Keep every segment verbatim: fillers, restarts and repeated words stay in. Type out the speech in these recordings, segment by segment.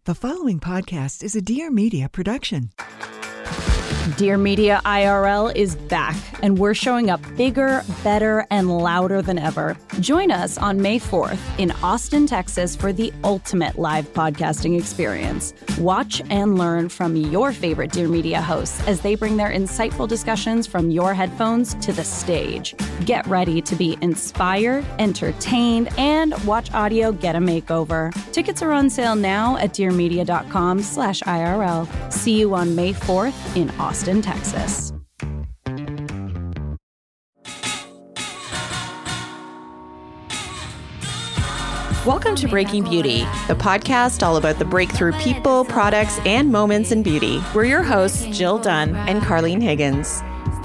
The following podcast is a Dear Media production. Dear Media I R L is back, and we're showing up bigger, better, and louder than ever. Join us on May fourth in Austin, Texas for the ultimate live podcasting experience. Watch and learn from your favorite Dear Media hosts as they bring their insightful discussions from your headphones to the stage. Get ready to be inspired, entertained, and watch audio get a makeover. Tickets are on sale now at dearmedia.com slash IRL. See you on May fourth in Austin, Texas. Welcome to Breaking Beauty, the podcast all about the breakthrough people, products, and moments in beauty. We're your hosts, Jill Dunn and Carlene Higgins.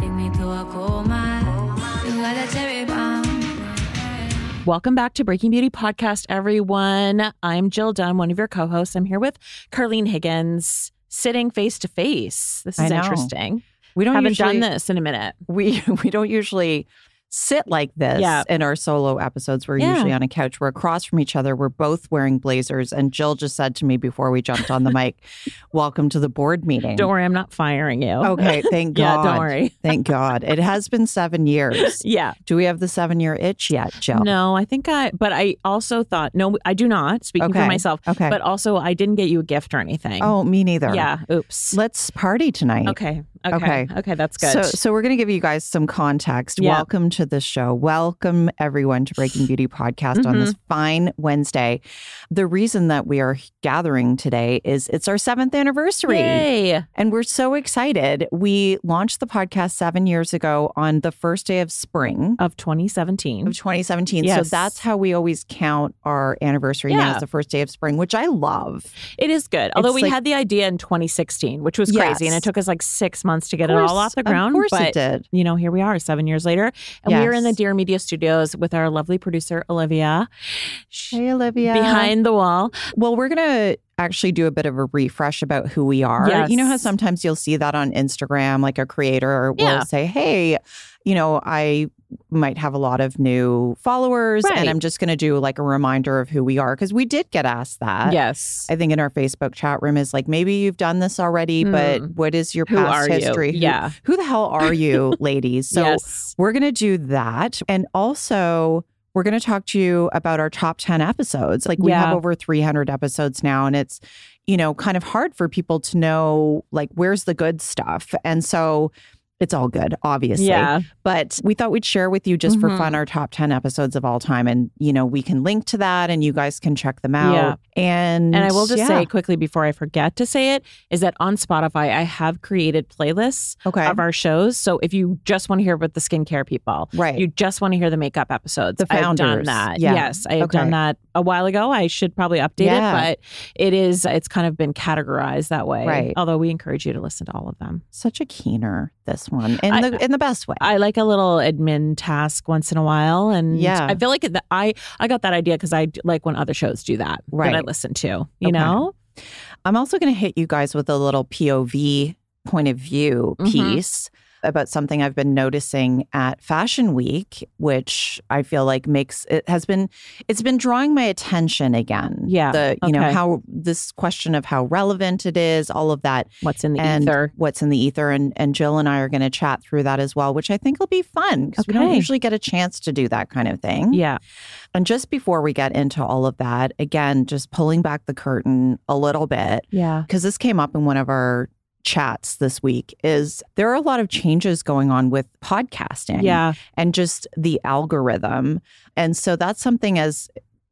Welcome back to Breaking Beauty Podcast, everyone. I'm Jill Dunn, one of your co-hosts. I'm here with Carlene Higgins, sitting face to face. This is interesting. We don't haven't usually, done this in a minute. We we don't usually sit like this yeah. in our solo episodes. We're yeah. usually on a couch. We're across from each other. We're both wearing blazers. And Jill just said to me before we jumped on the mic, welcome to the board meeting. Don't worry, I'm not firing you. Okay, thank God. Yeah, don't worry. Thank God. It has been seven years. Yeah. Do we have the seven-year itch yet, Jill? No, I think I, but I also thought, no, I do not, speaking okay. for myself. Okay. But also, I didn't get you a gift or anything. Oh, me neither. Yeah, oops. Let's party tonight. Okay. Okay. Okay. Okay, that's good. So, so we're going to give you guys some context. Yeah. Welcome to the show. Welcome, everyone, to Breaking Beauty Podcast mm-hmm. on this fine Wednesday. The reason that we are gathering today is it's our seventh anniversary. Yay. And we're so excited. We launched the podcast seven years ago on the first day of spring. Of twenty seventeen. Of twenty seventeen. Yes. So that's how we always count our anniversary yeah. now, is the first day of spring, which I love. It is good. Although It's we like, had the idea in twenty sixteen, which was crazy. Yes. And it took us like six months to get course, it all off the ground. Of course but, it did. You know, here we are seven years later. And yes. we are in the Dear Media studios with our lovely producer, Olivia. Hey, Olivia. Behind the wall. Well, we're going to actually do a bit of a refresh about who we are. Yes. You know how sometimes you'll see that on Instagram, like a creator will yeah. say, hey, you know, I might have a lot of new followers right. and I'm just going to do like a reminder of who we are, because we did get asked that. Yes. I think in our Facebook chat room is like, maybe you've done this already, mm. but what is your who past are history? You? Yeah. Who, who the hell are you, ladies? So yes. we're going to do that. And also, we're going to talk to you about our top ten episodes. Like we yeah. have over three hundred episodes now, and it's, you know, kind of hard for people to know, like, where's the good stuff? And so it's all good, obviously. Yeah. But we thought we'd share with you just mm-hmm. for fun our top ten episodes of all time. And, you know, we can link to that and you guys can check them out. Yeah. And, and I will just yeah. say quickly before I forget to say it, is that on Spotify, I have created playlists okay. of our shows. So if you just want to hear about the skincare people, right. you just want to hear the makeup episodes, the founders. I've done that. Yeah. Yes, I have okay. done that a while ago. I should probably update yeah. it, but it is, it's kind of been categorized that way. Right. Although we encourage you to listen to all of them. Such a keener, this one, in I, the in the best way. I like a little admin task once in a while. And yeah. I feel like the, I, I got that idea because I like when other shows do that, right. that I listen to, you okay. know? I'm also going to hit you guys with a little P O V point of view mm-hmm. piece about something I've been noticing at Fashion Week, which I feel like makes it has been it's been drawing my attention again. Yeah. The you okay. know how this question of how relevant it is, all of that. What's in the and ether. What's in the ether. And and Jill and I are going to chat through that as well, which I think will be fun because okay. we don't usually get a chance to do that kind of thing. Yeah. And just before we get into all of that, again, just pulling back the curtain a little bit. Yeah. Because this came up in one of our chats this week, is there are a lot of changes going on with podcasting yeah. and just the algorithm. And so that's something as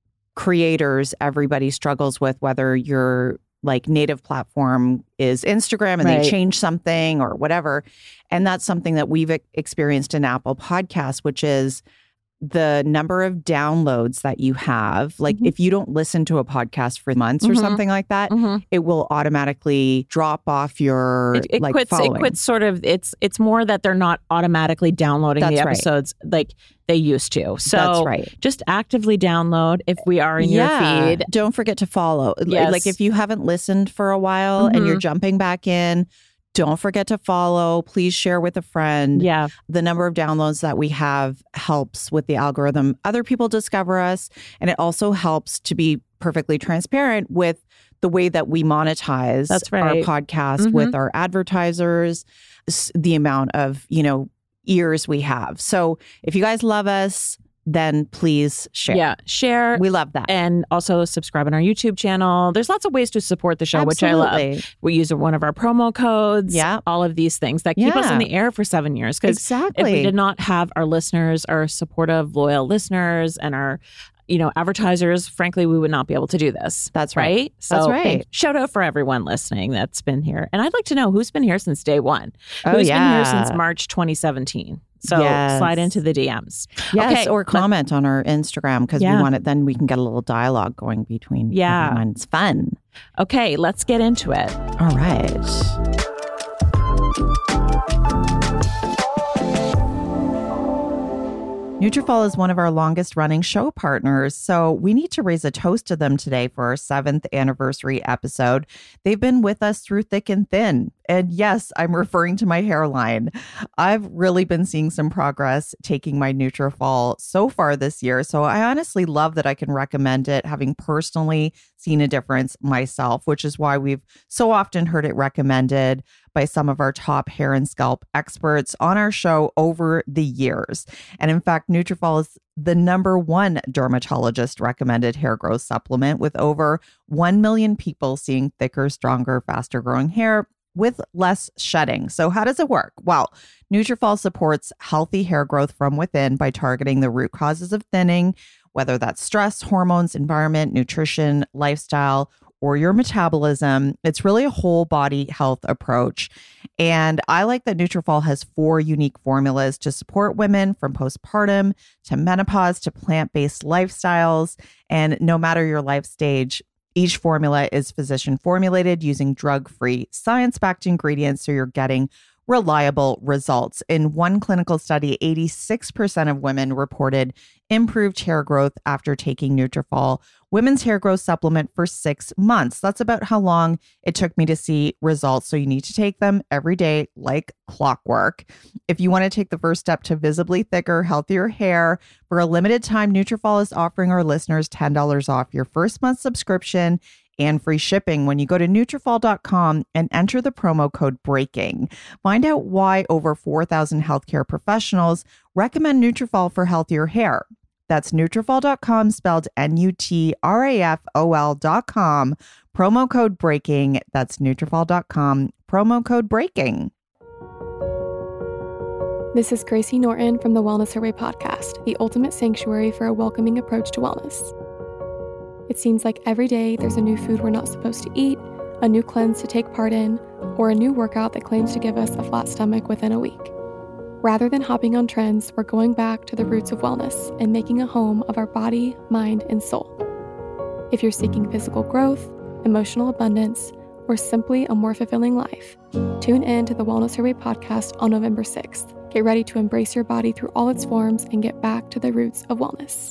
creators, everybody struggles with, whether your like native platform is Instagram and right. they change something or whatever. And that's something that we've experienced in Apple Podcasts, which is the number of downloads that you have. Like mm-hmm. if you don't listen to a podcast for months or mm-hmm. something like that, mm-hmm. it will automatically drop off your it, it like quits, following. It quits sort of, it's it's more that they're not automatically downloading That's the right. episodes like they used to. So That's right. just actively download if we are in yeah. your feed. Don't forget to follow. Yes. Like if you haven't listened for a while mm-hmm. and you're jumping back in, don't forget to follow. Please share with a friend. Yeah. The number of downloads that we have helps with the algorithm. Other people discover us, and it also helps to be perfectly transparent with the way that we monetize That's right. our podcast Mm-hmm. with our advertisers, the amount of, you know, ears we have. So if you guys love us, then please share. Yeah, share. We love that. And also subscribe on our YouTube channel. There's lots of ways to support the show, Absolutely. Which I love. We use one of our promo codes. Yeah. All of these things that keep yeah. us in the air for seven years. Because exactly. if we did not have our listeners, our supportive, loyal listeners, and our you know, advertisers, frankly, we would not be able to do this. That's right. right? So That's right. Thank, shout out for everyone listening that's been here. And I'd like to know who's been here since day one. Oh, who's yeah. been here since March twenty seventeen. So yes. slide into the D Ms. Yes, okay, or comment on our Instagram because yeah. we want it. Then we can get a little dialogue going between yeah. everyone. It's fun. Okay, let's get into it. All right. Nutrafol is one of our longest running show partners, so we need to raise a toast to them today for our seventh anniversary episode. They've been with us through thick and thin. And yes, I'm referring to my hairline. I've really been seeing some progress taking my Nutrafol so far this year. So I honestly love that I can recommend it, having personally seen a difference myself, which is why we've so often heard it recommended by some of our top hair and scalp experts on our show over the years. And in fact, Nutrafol is the number one dermatologist recommended hair growth supplement, with over one million people seeing thicker, stronger, faster growing hair with less shedding. So how does it work? Well, Nutrafol supports healthy hair growth from within by targeting the root causes of thinning, whether that's stress, hormones, environment, nutrition, lifestyle, or your metabolism. It's really a whole body health approach. And I like that Nutrafol has four unique formulas to support women from postpartum to menopause to plant-based lifestyles. And no matter your life stage, each formula is physician formulated using drug-free, science-backed ingredients, so you're getting reliable results. In one clinical study, eighty-six percent of women reported improved hair growth after taking Nutrafol women's hair growth supplement for six months. That's about how long it took me to see results. So you need to take them every day like clockwork. If you want to take the first step to visibly thicker, healthier hair, for a limited time, Nutrafol is offering our listeners ten dollars off your first month subscription and free shipping when you go to Nutrafol dot com and enter the promo code BREAKING. Find out why over four thousand healthcare professionals recommend Nutrafol for healthier hair. That's Nutrafol dot com, spelled N U T R A F O L dot com, promo code BREAKING. That's Nutrafol dot com, promo code BREAKING. This is Gracie Norton from the Wellness Her Way podcast, the ultimate sanctuary for a welcoming approach to wellness. It seems like every day there's a new food we're not supposed to eat, a new cleanse to take part in, or a new workout that claims to give us a flat stomach within a week. Rather than hopping on trends, we're going back to the roots of wellness and making a home of our body, mind, and soul. If you're seeking physical growth, emotional abundance, or simply a more fulfilling life, tune in to the Wellness Her Way podcast on November sixth. Get ready to embrace your body through all its forms and get back to the roots of wellness.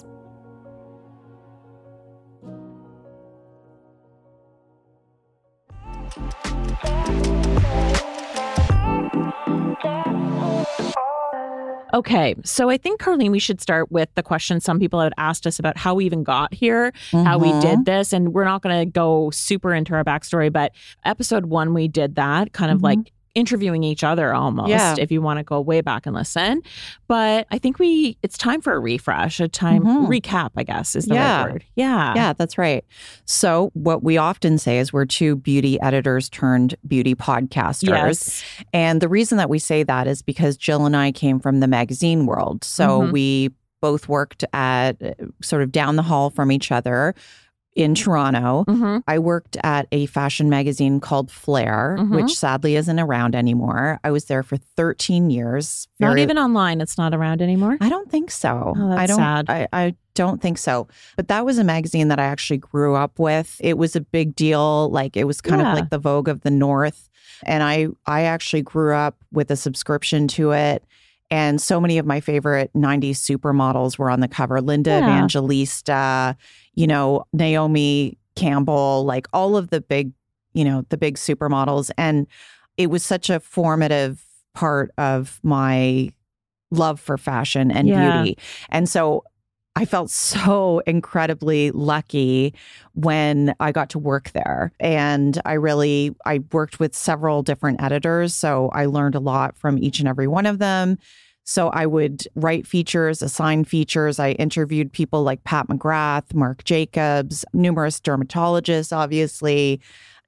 Okay, so I think, Carlene, we should start with the question some people had asked us about how we even got here, mm-hmm. how we did this. And we're not going to go super into our backstory, but episode one, we did that kind of mm-hmm. like interviewing each other almost, yeah. if you want to go way back and listen. But I think we, it's time for a refresh, a time mm-hmm. recap, I guess is the yeah. right word. Yeah. Yeah, that's right. So what we often say is we're two beauty editors turned beauty podcasters. Yes. And the reason that we say that is because Jill and I came from the magazine world. So mm-hmm. we both worked at sort of down the hall from each other in Toronto. Mm-hmm. I worked at a fashion magazine called Flair, mm-hmm. which sadly isn't around anymore. I was there for thirteen years. Very, not even online. It's not around anymore? I don't think so. Oh, that's I don't, sad. I, I don't think so. But that was a magazine that I actually grew up with. It was a big deal. Like it was kind yeah. of like the Vogue of the North. And I, I actually grew up with a subscription to it. And so many of my favorite nineties supermodels were on the cover. Linda yeah. Evangelista, you know, Naomi Campbell, like all of the big, you know, the big supermodels. And it was such a formative part of my love for fashion and yeah. beauty. And so I felt so incredibly lucky when I got to work there. And I really, I worked with several different editors. So I learned a lot from each and every one of them. So I would write features, assign features. I interviewed people like Pat McGrath, Mark Jacobs, numerous dermatologists, obviously.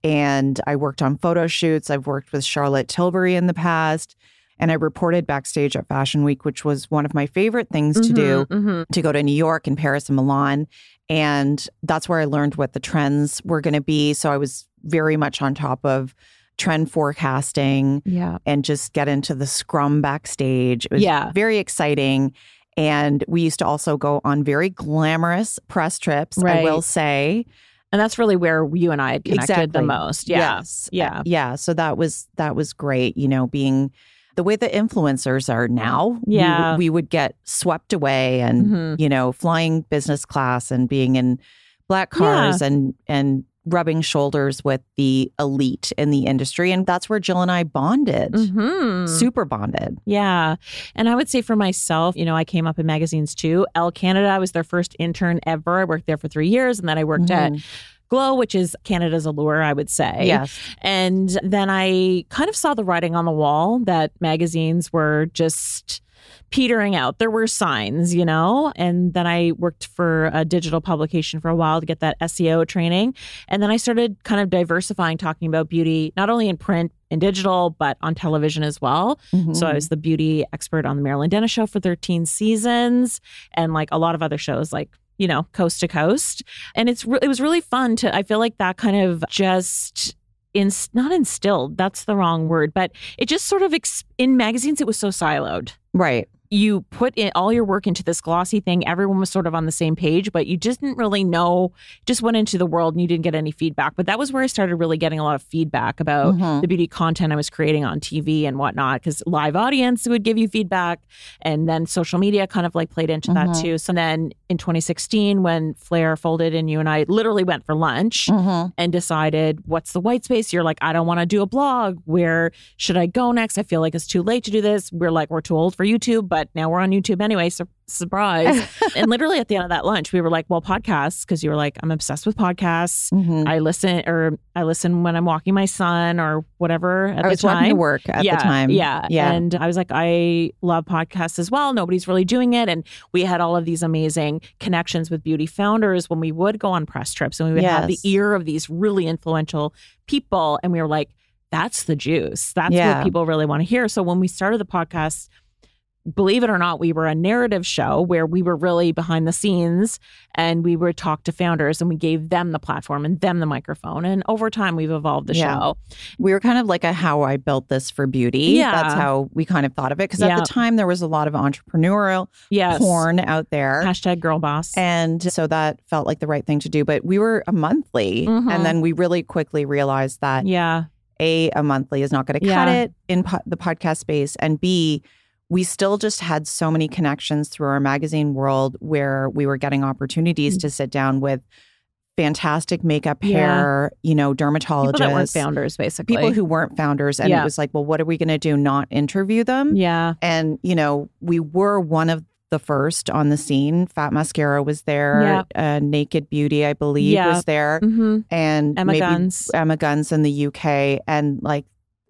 And I worked on photo shoots. I've worked with Charlotte Tilbury in the past. And I reported backstage at Fashion Week, which was one of my favorite things to Mm-hmm, do, mm-hmm. to go to New York and Paris and Milan. And that's where I learned what the trends were going to be. So I was very much on top of trend forecasting Yeah. and just get into the scrum backstage. It was Yeah. very exciting. And we used to also go on very glamorous press trips, I Right. will say. And that's really where you and I had connected Exactly. the most. Yeah. Yes. Yeah. Yeah. So that was that was great, you know, being the way the influencers are now. Yeah. We, we would get swept away and, Mhm. you know, flying business class and being in black cars and and rubbing shoulders with the elite in the industry. And that's where Jill and I bonded. Mhm. Super bonded. Yeah. And I would say for myself, you know, I came up in magazines too. Elle Canada, I was their first intern ever. I worked there for three years. And then I worked at Mhm. Glow, which is Canada's Allure, I would say. Yes. And then I kind of saw the writing on the wall that magazines were just petering out. There were signs, you know, and then I worked for a digital publication for a while to get that S E O training. And then I started kind of diversifying, talking about beauty, not only in print and digital, but on television as well. Mhm. So I was the beauty expert on the Marilyn Dennis Show for thirteen seasons and like a lot of other shows like, you know, coast to coast. And it's re- it was really fun to, I feel like that kind of just in not instilled, that's the wrong word, but it just sort of ex- in magazines, it was so siloed. Right. You put in all your work into this glossy thing. Everyone was sort of on the same page, but you just didn't really know, just went into the world and you didn't get any feedback. But that was where I started really getting a lot of feedback about Mhm. the beauty content I was creating on T V and whatnot, because live audience would give you feedback. And then social media kind of like played into that Mhm. too. So then in twenty sixteen, when Flair folded and you and I literally went for lunch Mhm. and decided what's the white space. You're like, I don't want to do a blog. Where should I go next? I feel like it's too late to do this. We're like, we're too old for YouTube, but now we're on YouTube anyway. So surprise. And literally at the end of that lunch, we were like, well, podcasts, because you were like, I'm obsessed with podcasts. Mhm. I listen or I listen when I'm walking my son or whatever at I the was time. walking to work at yeah, the time. Yeah. Yeah. And I was like, I love podcasts as well. Nobody's really doing it. And we had all of these amazing connections with beauty founders when we would go on press trips and we would have the Yes. ear of these really influential people. And we were like, that's the juice. That's Yeah. what people really want to hear. So when we started the podcast, believe it or not, we were a narrative show where we were really behind the scenes and we would talk to founders and we gave them the platform and them the microphone. And over time, we've evolved the Yeah. show. We were kind of like a how I built this for beauty. Yeah. That's how we kind of thought of it. Because Yeah. at the time, there was a lot of entrepreneurial Yes. porn out there. Hashtag girl boss. And so that felt like the right thing to do. But we were a monthly. Mhm. And then we really quickly realized that yeah. A, a monthly is not going to cut Yeah. it in po- the podcast space. And B, we still just had so many connections through our magazine world where we were getting opportunities Mm. to sit down with fantastic makeup, Yeah. hair, you know, dermatologists. People that weren't founders, basically. People who weren't founders. And Yeah. it was like, well, what are we going to do? Not interview them? Yeah. And, you know, we were one of the first on the scene. Fat Mascara was there. Uh, Naked Beauty, I believe, Yeah. was there. Mm-hmm. And Emma maybe Guns. Emma Guns in the U K. And like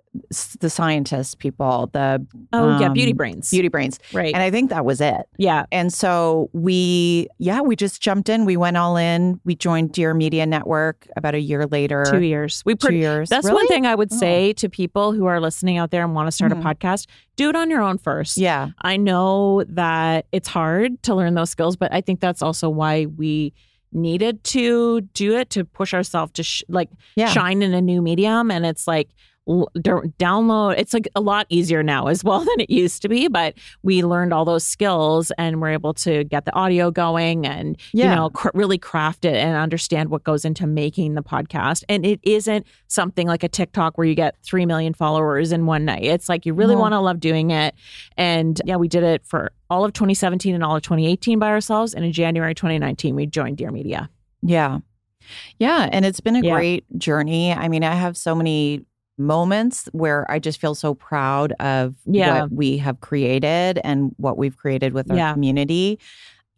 s- the scientists people, the Oh, yeah. um, Beauty brains. Beauty brains. Right. And I think that was it. yeah. And so we, yeah, we just jumped in. We went all in. We joined Dear Media Network about a year later. Two years. We Two put, years. That's Really? one thing I would Oh. say to people who are listening out there and want to start Mhm. a podcast. Do it on your own first. Yeah. I know that it's hard to learn those skills, but I think that's also why we needed to do it, to push ourselves to sh- like Yeah. shine in a new medium. And it's like, l- d- download. It's like a lot easier now as well than it used to be, but we learned all those skills and we're able to get the audio going and, Yeah. you know, cr- really craft it and understand what goes into making the podcast. And it isn't something like a TikTok where you get three million followers in one night. It's like you really Mhm. want to love doing it. And yeah, we did it for all of twenty seventeen and all of twenty eighteen by ourselves. And in January twenty nineteen, we joined Dear Media. Yeah. Yeah. And it's been a Yeah. great journey. I mean, I have so many moments where I just feel so proud of Yeah. what we have created and what we've created with our Yeah. community.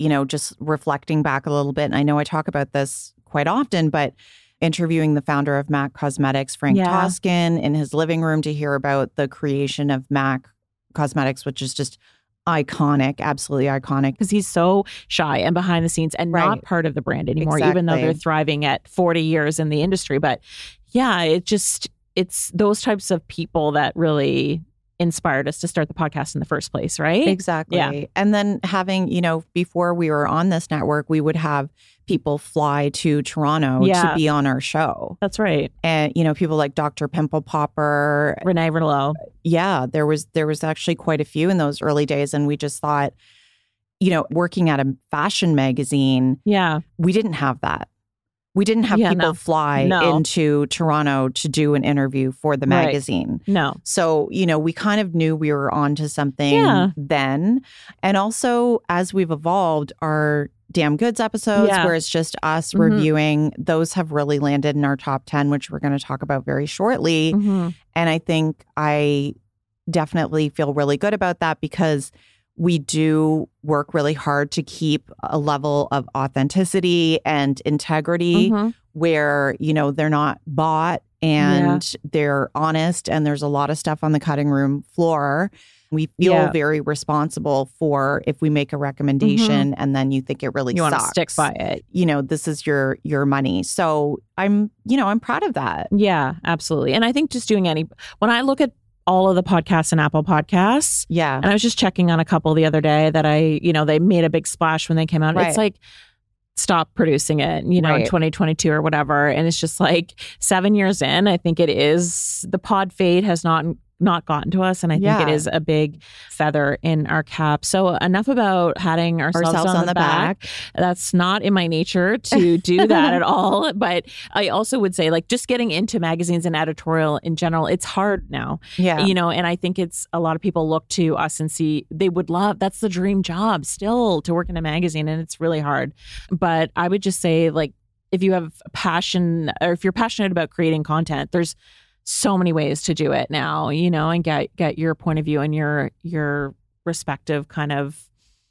you know, just reflecting back a little bit, and I know I talk about this quite often, but interviewing the founder of MAC Cosmetics, Frank Yeah. Toscan, in his living room to hear about the creation of MAC Cosmetics, which is just iconic, absolutely iconic. Because he's so shy and behind the scenes and not Right. part of the brand anymore, even though Exactly. they're thriving at forty years in the industry. But yeah, it just, it's those types of people that really inspired us to start the podcast in the first place, right? Exactly. Yeah. And then having, you know, before we were on this network, we would have people fly to Toronto Yeah. to be on our show. That's right. And, you know, people like Doctor Pimple Popper. Renee Renalo. Yeah, there was there was actually quite a few in those early days. And we just thought, you know, working at a fashion magazine, Yeah. we didn't have that. We didn't have Yeah, people no. fly No. into Toronto to do an interview for the Right. magazine. No. So, you know, we kind of knew we were onto something Yeah. then. And also, as we've evolved, our Damn Goods episodes, Yeah. where it's just us Mhm. reviewing, those have really landed in our top ten, which we're going to talk about very shortly. Mhm. And I think I definitely feel really good about that because we do work really hard to keep a level of authenticity and integrity Mhm. where, you know, they're not bought and they're honest, and there's a lot of stuff on the cutting room floor. We feel Yeah. very responsible for if we make a recommendation and then you think it really You want to sucks. stick by it. You know, this is your your money. So I'm, you know, I'm proud of that. Yeah, absolutely. And I think just doing any, when I look at all of the podcasts and Apple Podcasts, Yeah. and I was just checking on a couple the other day that I, you know, they made a big splash when they came out. Right. It's like, stop producing it, you know, in Right. twenty twenty-two or whatever. And it's just like seven years in, I think it is, the pod fade has not not gotten to us. And I think Yeah. it is a big feather in our cap. So enough about patting ourselves, Ourselves on, the, back. That's not in my nature to do that at all. But I also would say, like, just getting into magazines and editorial in general, it's hard now. Yeah. You know, and I think it's a lot of people look to us and see they would love, that's the dream job still, to work in a magazine, and it's really hard. But I would just say, like, if you have a passion, or if you're passionate about creating content, there's so many ways to do it now, you know, and get get your point of view and your your respective kind of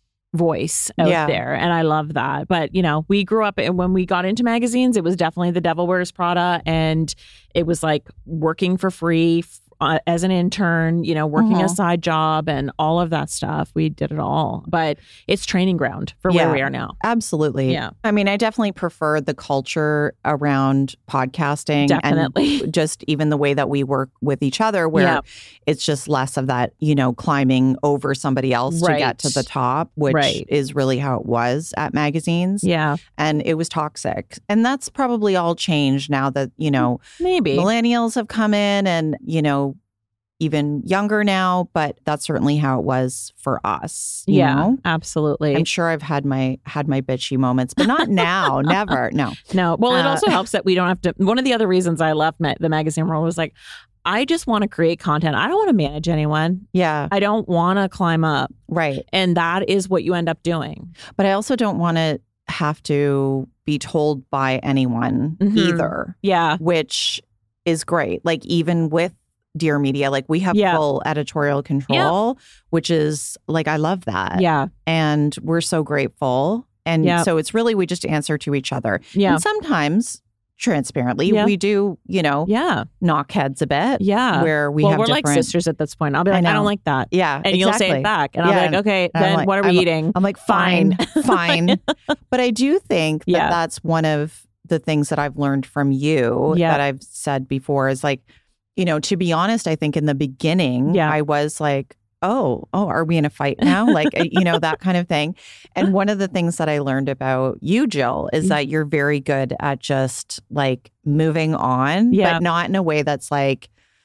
voice out Yeah. there. And I love that. But, you know, we grew up, and when we got into magazines, it was definitely The Devil Wears Prada, and it was like working for free uh, as an intern, you know, working Mhm. a side job and all of that stuff. We did it all. But it's training ground for Yeah. where we are now. Absolutely. Yeah. I mean, I definitely prefer the culture around podcasting Definitely. and just even the way that we work with each other, where Yeah. it's just less of that, you know, climbing over somebody else to Right. get to the top, which Right. is really how it was at magazines. Yeah, And it was toxic. And that's probably all changed now that, you know, maybe. millennials have come in and, you know, even younger now, but that's certainly how it was for us. You Yeah, know? absolutely. I'm sure I've had my had my bitchy moments, but not now, never. No. No, well, it Uh, also helps that we don't have to. One of the other reasons I left ma- the magazine world was like, I just want to create content. I don't want to manage anyone. Yeah, I don't want to climb up. right. And that is what you end up doing. But I also don't want to have to be told by anyone Mhm. either, Yeah. which is great. Like even with Dear Media, like we have Yeah. full editorial control, which is like, I love that. Yeah. And we're so grateful. And Yeah. so it's really, we just answer to each other. Yeah. And sometimes transparently, Yeah. we do, you know, Yeah. knock heads a bit. Yeah. Where we well, have we're different. like sisters at this point. I'll be like, I, I don't know. like that. Yeah. And you'll say exactly. it back. And I'll Yeah, be like, okay, and I'm then like- what are we I'm- eating? I'm like, fine, fine. But I do think that Yeah. that's one of the things that I've learned from you Yeah. that I've said before is like, you know, to be honest, I think in the beginning, Yeah. I was like, oh, oh, are we in a fight now? Like, uh, you know, that kind of thing. And one of the things that I learned about you, Jill, is Mm. that you're very good at just like moving on, Yeah. but not in a way that's like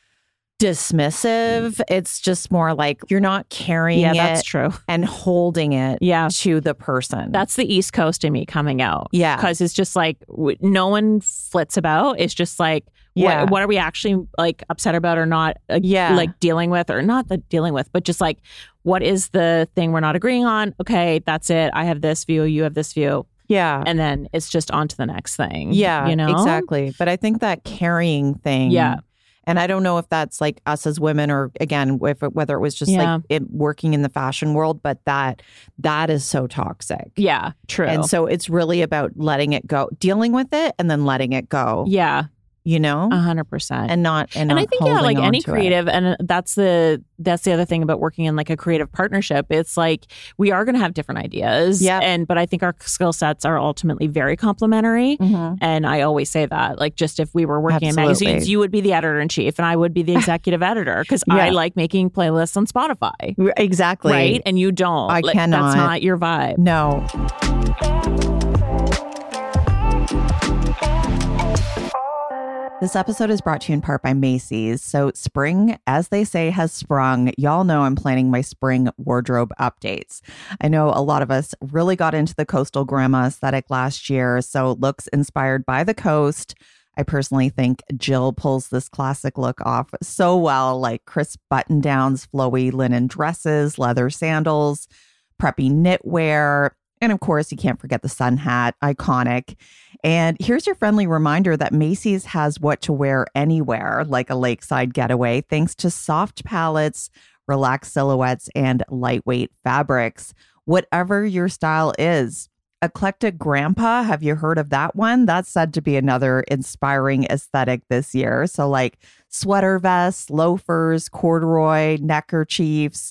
dismissive. It's just more like you're not carrying Yeah, it that's true. and holding it Yeah. to the person. That's the East Coast in me coming out. Yeah. Because it's just like, w- no one flits about. It's just like, Yeah. what, what are we actually like upset about or not uh, Yeah. like dealing with, or not the dealing with, but just like, what is the thing we're not agreeing on? Okay, that's it. I have this view. You have this view. Yeah. And then it's just on to the next thing. Yeah, You know? exactly. But I think that carrying thing, Yeah. And I don't know if that's like us as women or again, if it, whether it was just Yeah. like it working in the fashion world, but that that is so toxic. Yeah, true. And so it's really about letting it go, dealing with it and then letting it go, yeah, you know, a hundred percent. and not, and, And not I think, yeah, holding like any on to it. creative, and that's the that's the other thing about working in like a creative partnership. It's like we are going to have different ideas, Yeah. and but I think our skill sets are ultimately very complementary. Mhm. And I always say that, like, just if we were working in Absolutely. magazines, you would be the editor in chief, and I would be the executive editor because I Yeah. like making playlists on Spotify, Exactly. right? And you don't. I Like, cannot. That's not your vibe. No. This episode is brought to you in part by Macy's. So spring, as they say, has sprung. Y'all know I'm planning my spring wardrobe updates. I know a lot of us really got into the coastal grandma aesthetic last year, so looks inspired by the coast. I personally think Jill pulls this classic look off so well, like crisp button-downs, flowy linen dresses, leather sandals, preppy knitwear, and of course, you can't forget the sun hat, iconic. And here's your friendly reminder that Macy's has what to wear anywhere, like a lakeside getaway, thanks to soft palettes, relaxed silhouettes, and lightweight fabrics. Whatever your style is. Eclectic Grandpa, have you heard of that one? That's said to be another inspiring aesthetic this year. So like sweater vests, loafers, corduroy, neckerchiefs,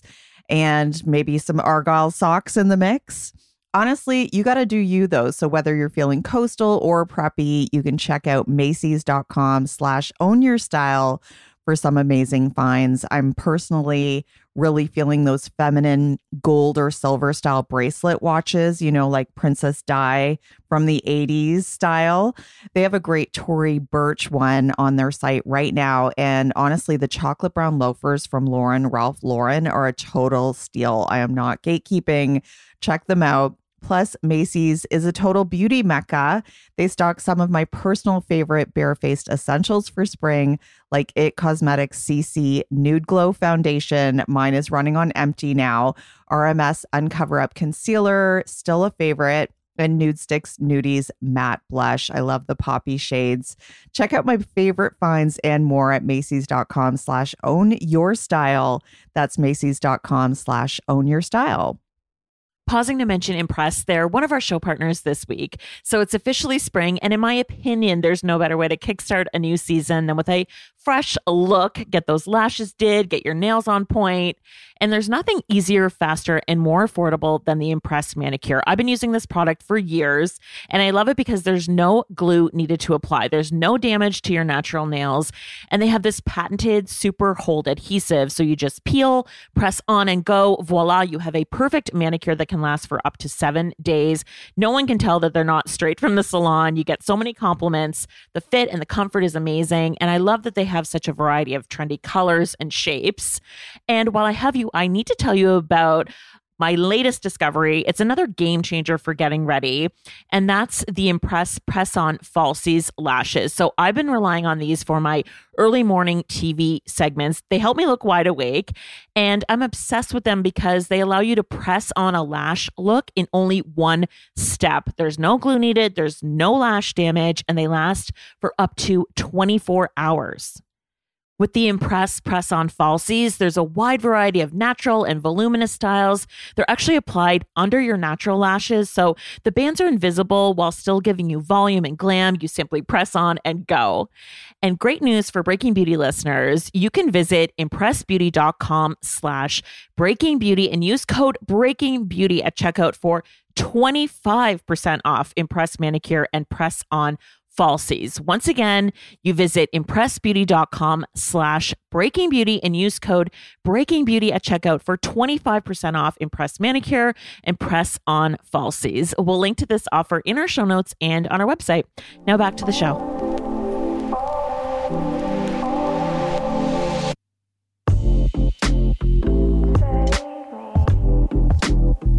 and maybe some Argyle socks in the mix. Honestly, you got to do you though. So whether you're feeling coastal or preppy, you can check out Macy's.com slash own your style for some amazing finds. I'm personally really feeling those feminine gold or silver style bracelet watches, you know, like Princess Di from the eighties style. They have a great Tory Burch one on their site right now. And honestly, the chocolate brown loafers from Lauren Ralph Lauren are a total steal. I am not gatekeeping. Check them out. Plus, Macy's is a total beauty mecca. They stock some of my personal favorite barefaced essentials for spring, like It Cosmetics C C Nude Glow Foundation. Mine is running on empty now. R M S Uncover Up Concealer, still a favorite. And Nude Sticks Nudies Matte Blush. I love the poppy shades. Check out my favorite finds and more at Macy's.com slash own your style. That's Macy's.com slash own your style. Pausing to mention Impress, they're one of our show partners this week. So it's officially spring, and in my opinion, there's no better way to kickstart a new season than with a fresh look. Get those lashes did, get your nails on point. And there's nothing easier, faster, and more affordable than the Impress manicure. I've been using this product for years, and I love it because there's no glue needed to apply. There's no damage to your natural nails, and they have this patented super hold adhesive. So you just peel, press on, and go. Voila, you have a perfect manicure that can last for up to seven days. No one can tell that they're not straight from the salon. You get so many compliments. The fit and the comfort is amazing, and I love that they have such a variety of trendy colors and shapes. And while I have you, I need to tell you about my latest discovery. It's another game changer for getting ready, and that's the Impress Press-On Falsies Lashes. So I've been relying on these for my early morning T V segments. They help me look wide awake, and I'm obsessed with them because they allow you to press on a lash look in only one step. There's no glue needed, there's no lash damage, and they last for up to twenty-four hours. With the Impress Press-On Falsies, there's a wide variety of natural and voluminous styles. They're actually applied under your natural lashes, so the bands are invisible while still giving you volume and glam. You simply press on and go. And great news for Breaking Beauty listeners, you can visit impressbeauty.com slash Breaking Beauty and use code Breaking Beauty at checkout for twenty-five percent off Impress Manicure and Press-On Falsies. Once again, you visit impressbeauty.com slash Breaking Beauty and use code Breaking Beauty at checkout for twenty-five percent off Impress Manicure and Press-On Falsies. We'll link to this offer in our show notes and on our website. Now back to the show.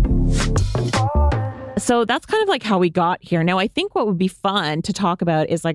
So that's kind of like how we got here. Now, I think what would be fun to talk about is like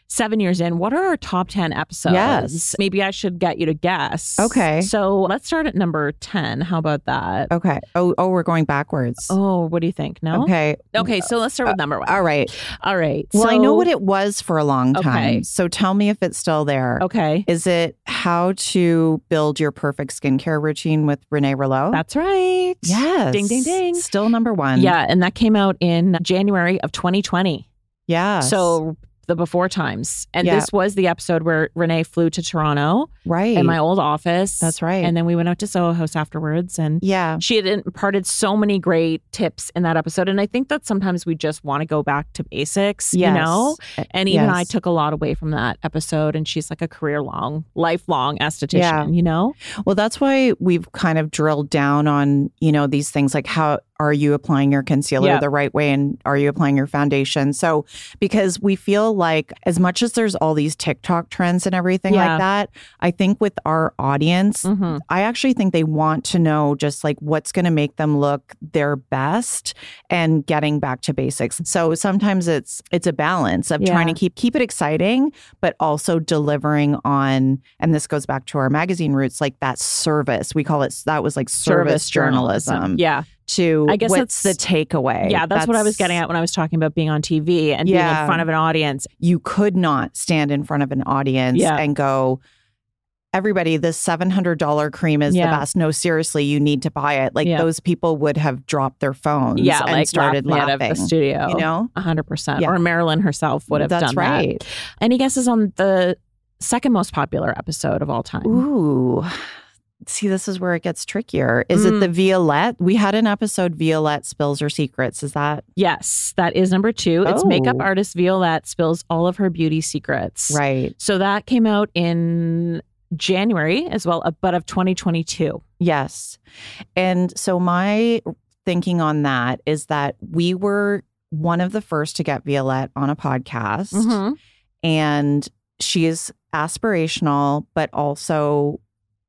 seven years in, what are our top ten episodes? Yes. Maybe I should get you to guess. Okay. So let's start at number ten. How about that? Okay. Oh, oh, we're going backwards. Oh, what do you think? No? Okay. Okay, so let's start with number one. All right. All right. Well, so, I know what it was for a long time. Okay. So tell me if it's still there. Okay. Is it How to Build Your Perfect Skincare Routine with Renee Rouleau? That's right. Yes. Ding, ding, ding. Still number one. Yeah, and that came out in January of twenty twenty. Yeah. So the before times. And Yeah. this was the episode where Renee flew to Toronto right. in my old office. That's right. And then we went out to Soho House afterwards. And yeah. she had imparted so many great tips in that episode. And I think that sometimes we just want to go back to basics, Yes. you know? And even Yes. I took a lot away from that episode. And she's like a career long, lifelong esthetician, Yeah. you know? Well, that's why we've kind of drilled down on, you know, these things like how are you applying your concealer Yeah. the right way and are you applying your foundation? So, because we feel like as much as there's all these TikTok trends and everything Yeah. like that, I think with our audience, Mm-hmm. I actually think they want to know just like what's going to make them look their best and getting back to basics. So sometimes it's it's a balance of Yeah. trying to keep keep it exciting, but also delivering on, and this goes back to our magazine roots, like that service. We call it, that was like service, journalism. Yeah. To I guess what's the that's- takeaway? Yeah, that's, what I was getting at when I was talking about being on T V and being Yeah. in front of an audience. You could not stand in front of an audience Yeah. and go, everybody, this seven hundred dollars cream is Yeah. the best. No, seriously, you need to buy it. Like Yeah. those people would have dropped their phones Yeah, and like started laughed me laughing. out of the studio. You know? one hundred percent. Yeah. Or Marilyn herself would have That's done right. that. Any guesses on the second most popular episode of all time? Ooh. See, this is where it gets trickier. Is it Mm. the Violette? We had an episode, Violette Spills Her Secrets. Is that Yes, that is number two. It's Oh. makeup artist Violette spills all of her beauty secrets. right? So that came out in January as well, uh, but of twenty twenty-two. Yes. And so my thinking on that is that we were one of the first to get Violette on a podcast. Mm-hmm. And she is aspirational, but also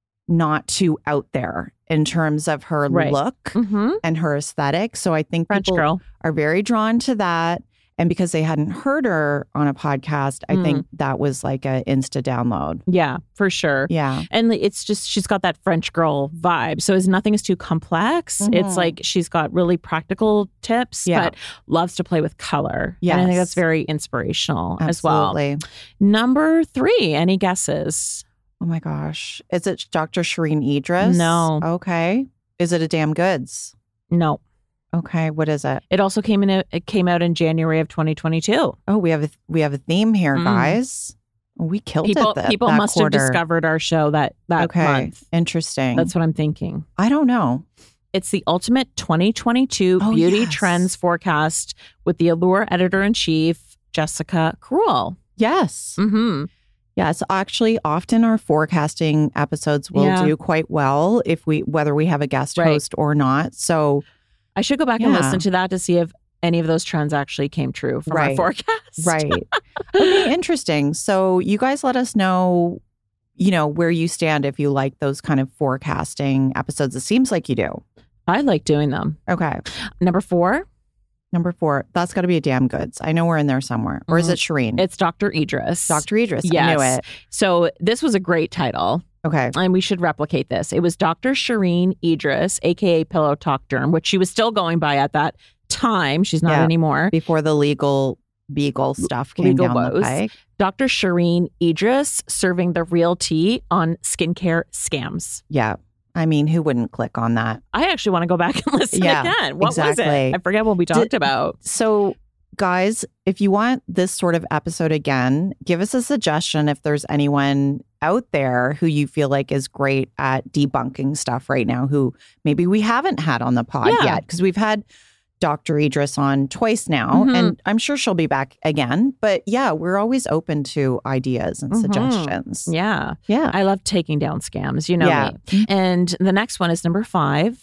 not too out there in terms of her Right. look Mm-hmm. and her aesthetic. So I think French people girl. are very drawn to that. And because they hadn't heard her on a podcast, I Mm. think that was like a Insta download. Yeah, for sure. Yeah. And it's just, she's got that French girl vibe. So is nothing is too complex. Mhm. It's like she's got really practical tips, Yeah. but loves to play with color. And I think Yes. that's very inspirational as well. Absolutely. Number three, any guesses? Oh my gosh. Is it Doctor Shireen Idris? No. Okay. Is it a Damn Goods? No. Okay. What is it? It also came in. It came out in January of twenty twenty-two. Oh, we have a we have a theme here, Mm. guys. We killed People it. That, people that must quarter. have discovered our show that that Okay. month. Interesting. That's what I'm thinking. I don't know. It's the ultimate twenty twenty-two Oh, beauty yes. trends forecast with the Allure editor in chief Jessica Cruel. Yes. Mm-hmm. Yes. Actually, often our forecasting episodes will Yeah. do quite well if we whether we have a guest Right. host or not. So I should go back and Yeah. listen to that to see if any of those trends actually came true from our Right. forecast. right. Okay, interesting. So you guys let us know, you know, where you stand if you like those kind of forecasting episodes. It seems like you do. I like doing them. Okay. Number four, Number four, that's got to be a Damn Goods. I know we're in there somewhere. Or is Mhm. it Shireen? it's Doctor Idris. Doctor Idris. I Yes. knew it. So this was a great title. Okay. And we should replicate this. It was Doctor Shireen Idris, aka Pillow Talk Derm, which she was still going by at that time. She's not Yeah. anymore. Before the legal beagle stuff came Legal down the woes. pike. Doctor Shireen Idris serving the real tea on skincare scams. Yeah. I mean, who wouldn't click on that? I actually want to go back and listen Yeah, again. What was exactly. it? I forget what we talked Did- about. So, guys, if you want this sort of episode again, give us a suggestion if there's anyone out there who you feel like is great at debunking stuff right now, who maybe we haven't had on the pod Yeah. yet. Because we've had Doctor Idris on twice now, Mhm. and I'm sure she'll be back again. But yeah, we're always open to ideas and Mhm. suggestions. Yeah. Yeah. I love taking down scams. You know Yeah. me. And the next one is number five.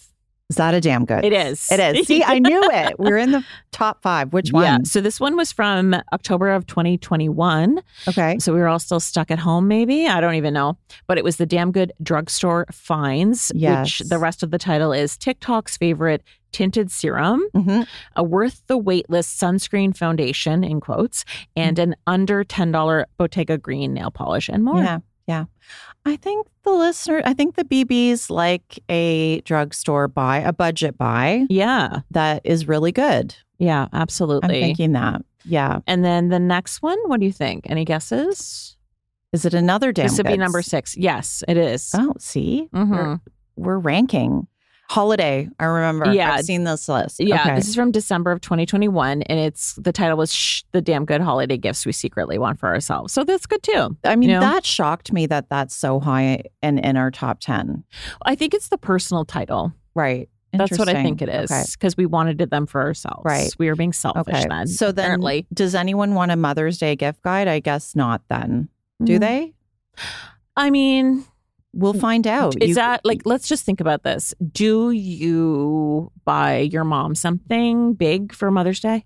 Is that a damn good? It is. It is. See, I knew it. We're in the top five. Which one? Yeah. So this one was from October of twenty twenty-one. Okay. So we were all still stuck at home, maybe. I don't even know. But it was the Damn Good Drugstore Finds, Yes. which the rest of the title is TikTok's favorite tinted serum, Mm-hmm. a worth the waitlist sunscreen foundation, in quotes, and an under ten dollars Bottega Green nail polish and more. Yeah. Yeah. I think the listener, I think the B Bs like a drugstore buy, a budget buy Yeah. that is really good. Yeah, I'm absolutely. thinking that. Yeah. And then the next one, what do you think? Any guesses? Is it another damn This would be goods? number six. Yes, it is. Oh, see? Mhm. We're, we're ranking. Holiday, I remember. Yeah. I've seen this list. Yeah, Okay. this is from December of twenty twenty-one, and it's the title was Shh, the Damn Good Holiday Gifts We Secretly Want for Ourselves. So that's good too. I mean, you know? that shocked me that that's so high and in our top ten. I think it's the personal title. Right. That's what I think it Interesting. is because we wanted them for ourselves. Right. We were being selfish Okay. then. So then, apparently. does anyone want a Mother's Day gift guide? I guess not then. Do Mm. they? I mean, We'll find out. is You- that like, let's just think about this. Do you buy your mom something big for Mother's Day?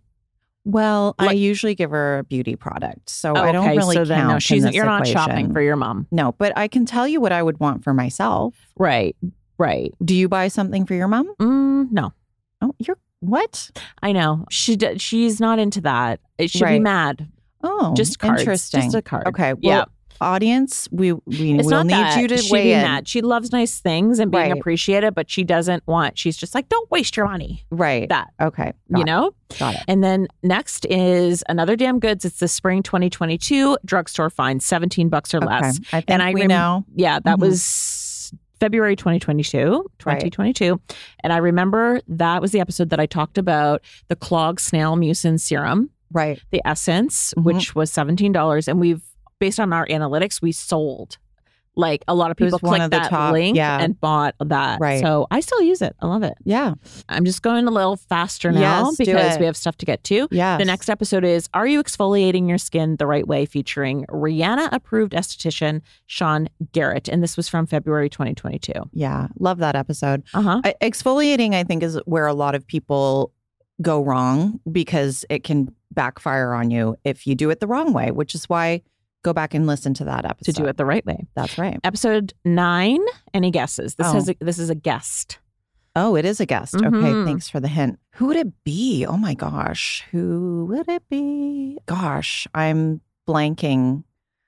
Well, I like- usually give her a beauty product. So Oh, I don't okay, really so count then no, in she's this you're not shopping equation. for your mom. No, but I can tell you what I would want for myself. Right. Right. Do you buy something for your mom? Mm, no. Oh, you're what? I know. She d- she's not into that. It should be Right. mad. Oh, Just cards. interesting. Just a card. Okay. Well, Yeah. audience, we we It's will not need that. you to She'd weigh be in. mad. She loves nice things and being Right. appreciated, but she doesn't want, she's just like, don't waste your money. Right. That, Okay. Got you it. know? Got it. And then next is another Damn Goods. It's the spring twenty twenty-two drugstore find, seventeen bucks or Okay. less. I think And I we rem- know. Yeah, that Mhm. was February twenty twenty-two, twenty twenty-two. And I remember that was the episode that I talked about the clog snail mucin serum, Right. the essence, Mhm. which was seventeen dollars. And we've, based on our analytics, we sold. Like a lot of It was people one clicked of the that top- link yeah. and bought that. Right. So I still use it. I love it. Yeah. I'm just going a little faster now Yes, do because it. we have stuff to get to. Yeah. The next episode is Are You Exfoliating Your Skin the Right Way? Featuring Rihanna approved esthetician Sean Garrett. And this was from February twenty twenty-two. Yeah. Love that episode. Uh-huh. I, exfoliating, I think, is where a lot of people go wrong because it can backfire on you if you do it the wrong way, which is why go back and listen to that To episode. do it the right way. That's right. Episode nine. Any guesses? This Oh. has a, this is a guest. Oh, it is a guest. Okay. Mhm. Thanks for the hint. Who would it be? Oh my gosh. Who would it be? Gosh, I'm blanking.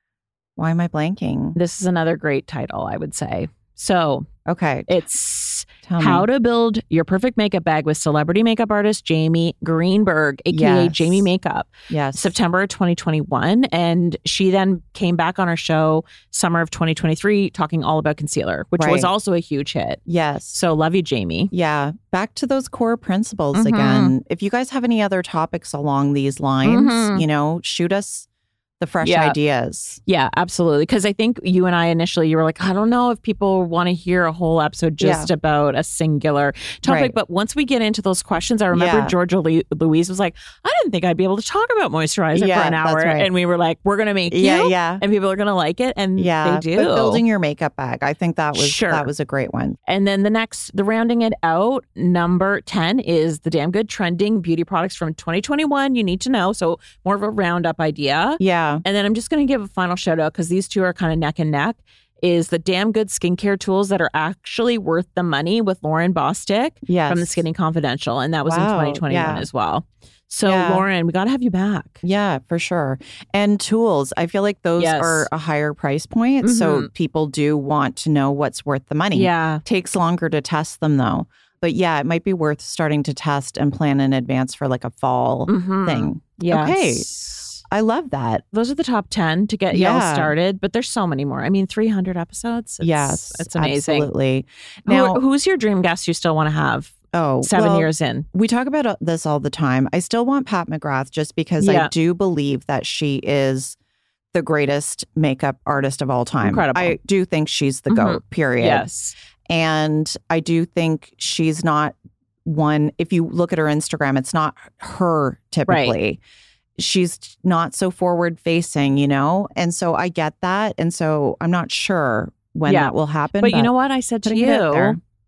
Why am I blanking? This is another great title, I would say. So Okay. it's Tell me. How to Build Your Perfect Makeup Bag with celebrity makeup artist Jamie Greenberg, aka Yes. Jamie Makeup. Yes. September twenty twenty-one. And she then came back on our show summer of twenty twenty-three talking all about concealer, which was Right. also a huge hit. Yes. So love you, Jamie. Yeah. Back to those core principles Mhm. again. If you guys have any other topics along these lines, Mhm. you know, shoot us the fresh Yeah. ideas. Yeah, absolutely. Because I think you and I initially, you were like, I don't know if people want to hear a whole episode just about a singular topic. Right. But once we get into those questions, I remember Yeah. Georgia Lu- Louise was like, I didn't think I'd be able to talk about moisturizer Yeah, for an that's hour. right. And we were like, we're going to make Yeah, you. yeah. And people are going to like it. And Yeah. they do. But building your makeup bag. I think that was Sure. that was a great one. And then the next, the rounding it out, number ten is the Damn Good Trending Beauty Products from twenty twenty-one. You need to know. So more of a roundup idea. Yeah. And then I'm just going to give a final shout out because these two are kind of neck and neck. Is the Damn Good skincare tools that are actually worth the money with Lauren Bostick Yes. from the Skinny Confidential. And that was Wow, in twenty twenty-one yeah. as well. So Yeah. Lauren, we got to have you back. Yeah, for sure. And tools, I feel like those Yes. are a higher price point. So Mhm. people do want to know what's worth the money. Yeah. Takes longer to test them though. But yeah, it might be worth starting to test and plan in advance for like a fall Mhm. thing. Yes. Okay. I love that. Those are the top ten to get y'all Yeah. started, but there's so many more. I mean, three hundred episodes. It's, yes. It's amazing. Absolutely. Who- Now, who's your dream guest you still want to have oh, seven well, years in? we talk about this all the time. I still want Pat McGrath just because Yeah. I do believe that she is the greatest makeup artist of all time. Incredible. I do think she's the Mhm. GOAT, period. Yes. And I do think she's not one, if you look at her Instagram, it's not her typically. She's not so forward facing, you know? And so I get that. And so I'm not sure when Yeah. that will happen. But you know what I said to putting it out you? there.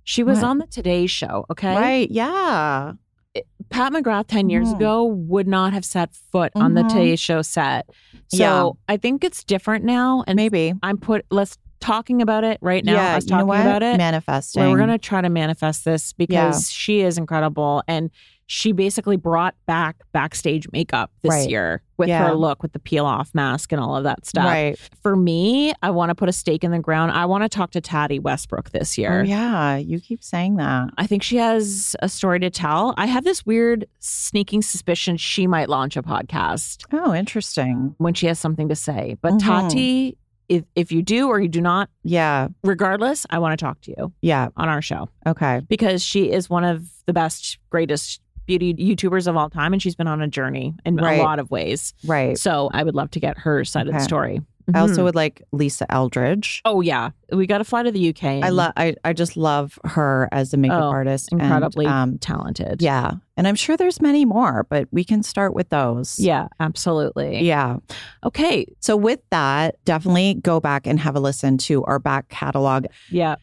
She was What? on the Today Show, okay? Right. Yeah. Pat McGrath ten years Mhm. ago would not have set foot on the Mhm. Today Show set. So Yeah. I think it's different now. And Maybe. I'm put, let's talking about it right now. Yeah. us You know talking what? about it. Manifesting. Where we're going to try to manifest this because she is incredible. And she basically brought back backstage makeup this Right. year with Yeah. her look, with the peel off mask and all of that stuff. Right. For me, I want to put a stake in the ground. I want to talk to Tati Westbrook this year. Oh, yeah. You keep saying that. I think she has a story to tell. I have this weird sneaking suspicion she might launch a podcast Oh, interesting. when she has something to say. But Mhm. Tati, if, if you do or you do not, Yeah. regardless, I want to talk to you Yeah. on our show Okay. because she is one of the best, greatest beauty YouTubers of all time. And she's been on a journey in Right. a lot of ways. Right. So I would love to get her side of the Okay. story. I also Mhm. would like Lisa Eldridge. Oh, yeah. We got to fly to the U K. I and love. I, I just love her as a makeup Oh, artist. and, incredibly um, talented. yeah, and I'm sure there's many more, but we can start with those. Yeah, absolutely. Yeah. Okay. So with that, definitely go back and have a listen to our back catalog. Yeah.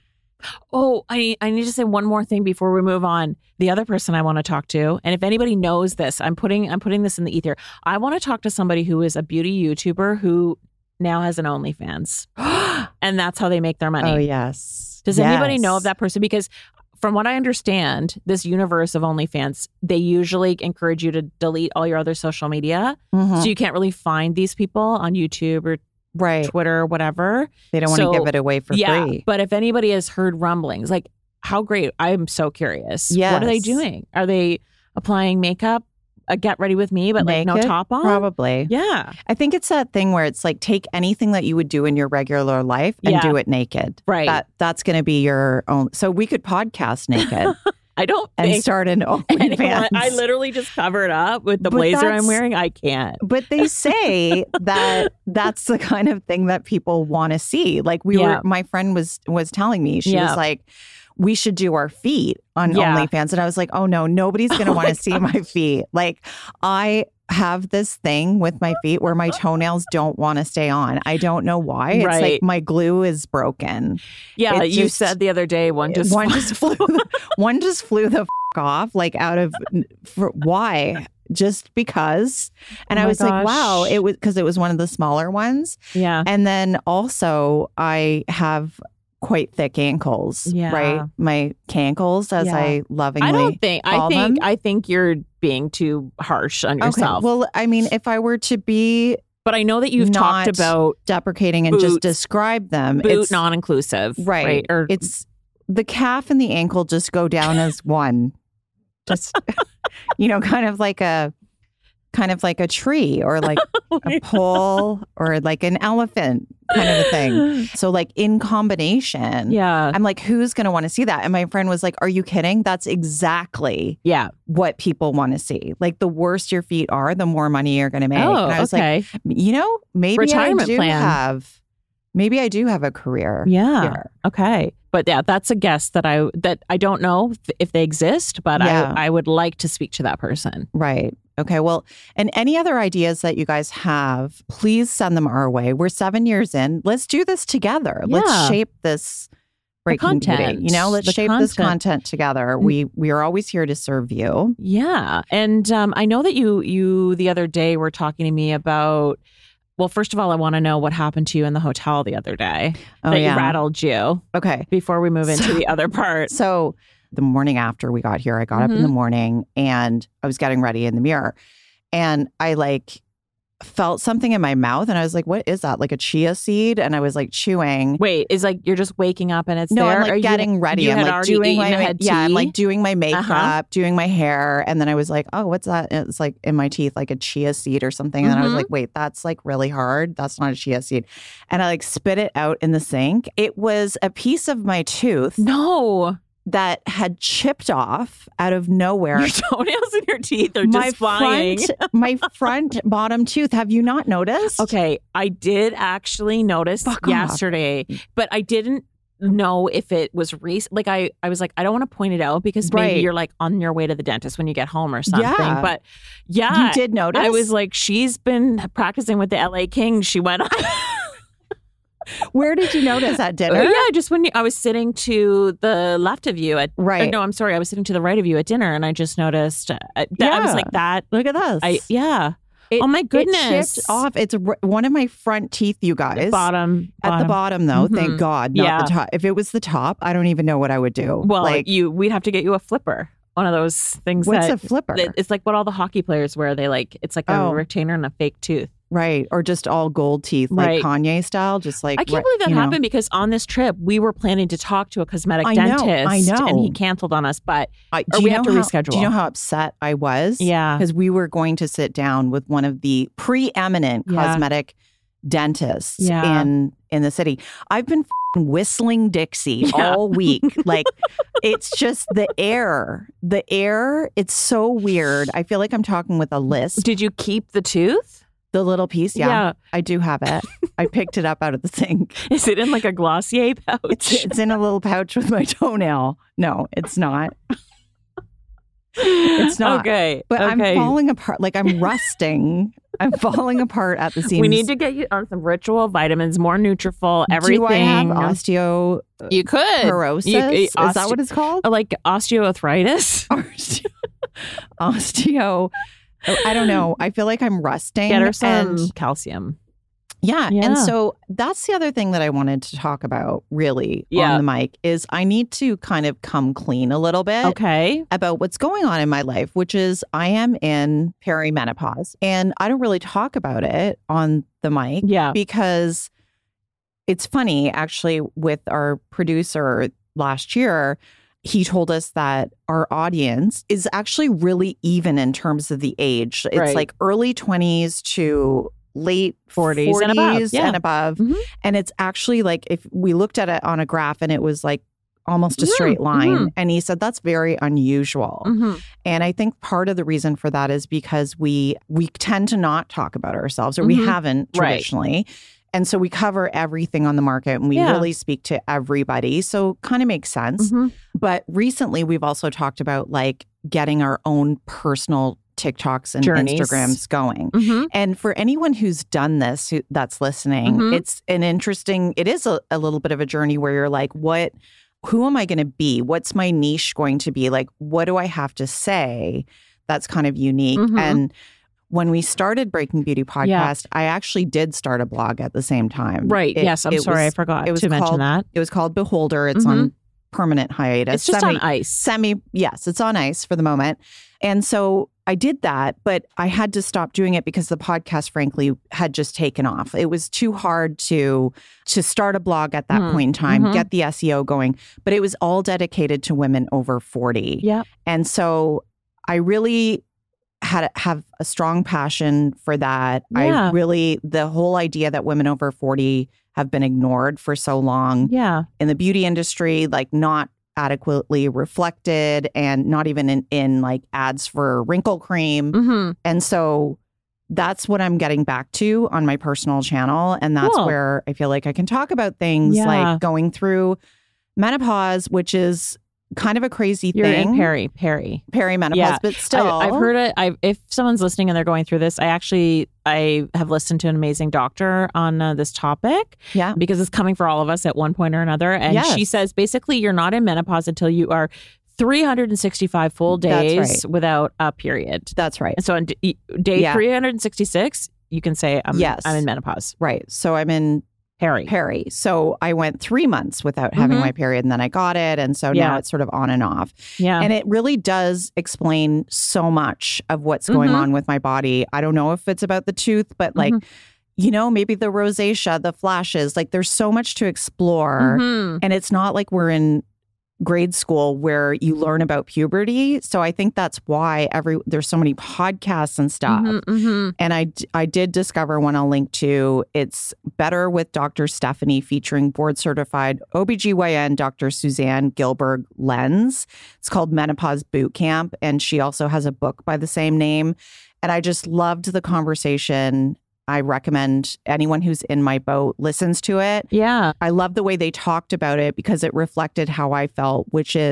Oh, I I need to say one more thing before we move on. The other person I want to talk to, and if anybody knows this, I'm putting I'm putting this in the ether. I want to talk to somebody who is a beauty YouTuber who now has an OnlyFans, and that's how they make their money. Oh yes. Does anybody know Yes. of that person? Because from what I understand, this universe of OnlyFans, they usually encourage you to delete all your other social media, Mhm. so you can't really find these people on YouTube or Right. Twitter or whatever. They don't want So, to give it away for yeah, free. but if anybody has heard rumblings, like how great, I'm so curious. What are they Yes. doing? Are they applying makeup, a get ready with me, but like no Naked? top on? Probably. Yeah. I think it's that thing where it's like take anything that you would do in your regular life and Yeah. do it naked. Right. That that's going to be your own. So we could podcast naked I don't and think start an anyone, OnlyFans. I literally just covered up with the But blazer I'm that's- wearing. I can't. But they say that that's the kind of thing that people want to see. Like we Yeah. were, my friend was was telling me, she Yeah. was like, we should do our feet on Yeah. OnlyFans. And I was like, oh no, nobody's going to Oh want my to see my feet. Like I have this thing with my feet where my toenails don't want to stay on. I don't know why. It's Right. like my glue is broken. Yeah, It you just- said the other day one just one just flew the, one just flew the f- off like out of for, why? Just because. And Oh I my was like, wow, gosh. it was because it was one of the smaller ones. yeah. And then also I have quite thick ankles, Yeah. right? My cankles, as Yeah. I lovingly I don't think I call think them. I think you're being too harsh on Okay. yourself. Well, I mean, if I were to be but I know that you've not talked about deprecating and Boots. just describe them, boot it's non-inclusive, right. right? Or It's the calf and the ankle just go down as one. Just you know, kind of like a kind of like a tree or like a pole or like an elephant kind of a thing. So like in combination. Yeah. I'm like, who's going to want to see that? And my friend was like, are you kidding? That's exactly Yeah. what people want to see. Like the worse your feet are, the more money you're going to make. Oh, and I was okay. like, you know, maybe Retirement I do plan. have, maybe I do have a career. yeah. here. Okay. But yeah, that's a guess that I that I don't know if, if they exist, but Yeah. I I would like to speak to that person. Right. Okay. Well, and any other ideas that you guys have, please send them our way. We're seven years in. Let's do this together. Yeah. Let's shape this breaking beauty. content. You know, let's The shape this content. content together. We we are always here to serve you. Yeah. And um, I know that you you the other day were talking to me about. Well, first of all, I want to know what happened to you in the hotel the other day Oh that yeah. rattled you. Okay. Before we move into So- the other part. So the morning after we got here, I got up in Mhm. the morning and I was getting ready in the mirror. And I like felt something in my mouth and I was like, what is that? Like a chia seed? And I was like chewing. Wait, is like you're just waking up and it's No, there? I'm Are like you- getting ready. You I'm had like already doing eaten, my had yeah, I'm tea? like doing my makeup, Uh-huh. doing my hair, and then I was like, oh, what's that? And it's like in my teeth, like a chia seed or something. And then I was Mhm. like, wait, that's like really hard. That's not a chia seed. And I like spit it out in the sink. It was a piece of my tooth No. that had chipped off out of nowhere. Your toenails and your teeth are my just flying. front, my front bottom tooth. Have you not noticed? Okay, I did actually notice Fuck off. yesterday, but I didn't know if it was recent. Like I, I was like, I don't want to point it out because maybe Right. you're like on your way to the dentist when you get home or something. Yeah. But yeah, You did notice? I was like, she's been practicing with the L A Kings. She went on. Where did you notice at dinner? Yeah, just when you, I was sitting to the left of you at Right. or no, I'm sorry, I was sitting to the right of you at dinner, and I just noticed. Uh, that I was Yeah. like that. Look at this. I yeah. It- oh my It goodness. chipped off. It's r- one of my front teeth, you guys. Bottom, At the bottom, though, Mhm. thank God, not Yeah. the top. If it was the top, I don't even know what I would do. Well, like, you we'd have to get you a flipper. One of those things. what's that, a flipper? that- It's like what all the hockey players wear. They like it's like a Oh. retainer and a fake tooth. Right. Or just all gold teeth, like Right. Kanye style, just like I can't right- believe that you know. happened because on this trip we were planning to talk to a cosmetic I know, dentist. I know. And he canceled on us. But I, or do you we have know to how- reschedule. Do you know how upset I was? yeah, Because we were going to sit down with one of the preeminent Yeah. cosmetic dentists Yeah. in in the city. I've been f***ing whistling Dixie Yeah. all week. Like, it's just the air. The air, it's so weird. I feel like I'm talking with a lisp. did you keep the tooth? The little piece, yeah, Yeah. I do have it. I picked it up out of the sink. Is it in like a Glossier pouch? It's, it's in a little pouch with my toenail. No, it's not. It's not. Okay. But okay. I'm falling apart. Like, I'm rusting. I'm falling apart at the seams. We need to get you on some ritual vitamins, more Nutrafol, everything. Do I have osteo you could. porosis? You- Is that osteo- what it's called? Like osteoarthritis. Osteo. osteo. I don't know. I feel like I'm rusting. Get her some and- calcium. Yeah. Yeah. And so that's the other thing that I wanted to talk about really Yeah. on the mic is I need to kind of come clean a little bit. Okay. About what's going on in my life, which is I am in perimenopause. And I don't really talk about it on the mic Yeah. because it's funny, actually, with our producer last year, he told us that our audience is actually really even in terms of the age. It's Right. like early twenties to late forties and above, yeah. and above. Mhm. And it's actually like if we looked at it on a graph and it was like almost a straight Mhm, line. mhm. And he said that's very unusual. Mhm. And I think part of the reason for that is because we we tend to not talk about ourselves, or we Mhm. haven't Right. traditionally. And so we cover everything on the market and we Yeah. really speak to everybody. So kind of makes sense. Mhm. But recently we've also talked about like getting our own personal TikToks and Journeys. Instagrams going. Mhm. And for anyone who's done this, who, that's listening, Mhm. it's an interesting, it is a, a little bit of a journey where you're like, what, who am I going to be? What's my niche going to be? Like, what do I have to say that's kind of unique? Mhm. And when we started Breaking Beauty Podcast, Yeah. I actually did start a blog at the same time. Right. It- yes. I'm it sorry. I was- forgot it was to mention called- that. It was called Beholder. It's Mhm. on permanent hiatus. It's just Semi- on ice. Semi, yes, it's on ice for the moment. And so I did that, but I had to stop doing it because the podcast, frankly, had just taken off. It was too hard to to start a blog at that Mhm. point in time, Mhm. get the S E O going. But it was all dedicated to women over forty. Yeah. And so I really had have a strong passion for that. Yeah. I really, the whole idea that women over forty have been ignored for so long Yeah. in the beauty industry, like not adequately reflected and not even in, in like ads for wrinkle cream. Mm-hmm. And so that's what I'm getting back to on my personal channel. And that's Cool. where I feel like I can talk about things Yeah. like going through menopause, which is kind of a crazy You're thing. in peri peri. Perimenopause, Yeah. but still. I, I've heard it. I if someone's listening and they're going through this, I actually I have listened to an amazing doctor on uh, this topic. Yeah. because it's coming for all of us at one point or another. And Yes. she says basically you're not in menopause until you are three hundred sixty-five full That's days right. without a period. That's right. And so on d- day Yeah. three hundred sixty-six, you can say I'm Yes. I'm in menopause. Right. So I'm in Peri. Peri. So I went three months without having Mhm. my period and then I got it. And so Yeah. now it's sort of on and off. Yeah. And it really does explain so much of what's going Mhm. on with my body. I don't know if it's about the tooth, but like, Mhm. you know, maybe the rosacea, the flashes, like there's so much to explore. Mhm. And it's not like we're in grade school where you learn about puberty. So I think that's why every there's so many podcasts and stuff. Mhm, mhm. And I, d- I did discover one I'll link to. It's Better with Doctor Stephanie, featuring board certified O B G Y N Doctor Suzanne Gilberg Lenz. It's called Menopause Boot Camp. And she also has a book by the same name. And I just loved the conversation. I recommend anyone who's in my boat listens to it. Yeah. I love the way they talked about it because it reflected how I felt, which is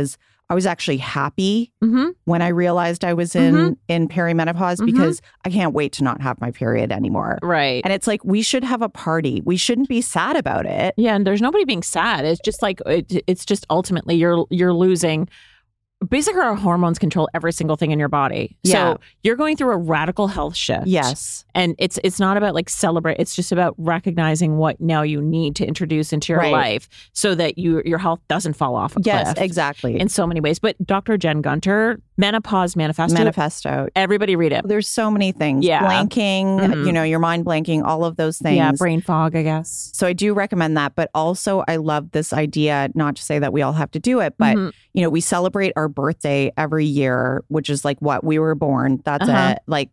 I was actually happy Mm-hmm. when I realized I was in, Mhm. in perimenopause Mhm. because I can't wait to not have my period anymore. Right. And it's like, we should have a party. We shouldn't be sad about it. Yeah, and there's nobody being sad. It's just like it, it's just ultimately you're you're losing. Basically, our hormones control every single thing in your body. Yeah. So you're going through a radical health shift. Yes. And it's it's not about like celebrate. It's just about recognizing what now you need to introduce into your Right. life so that you your health doesn't fall off a Yes, cliff. exactly. In so many ways. But Doctor Jen Gunter, Menopause Manifesto. Manifesto. Everybody read it. There's so many things. Yeah. Blanking, Mhm. you know, your mind blanking, all of those things. Yeah, brain fog, I guess. So I do recommend that. But also, I love this idea, not to say that we all have to do it, but, Mhm. you know, we celebrate our birthday every year, which is like what we were born. That's Uh-huh. it. Like,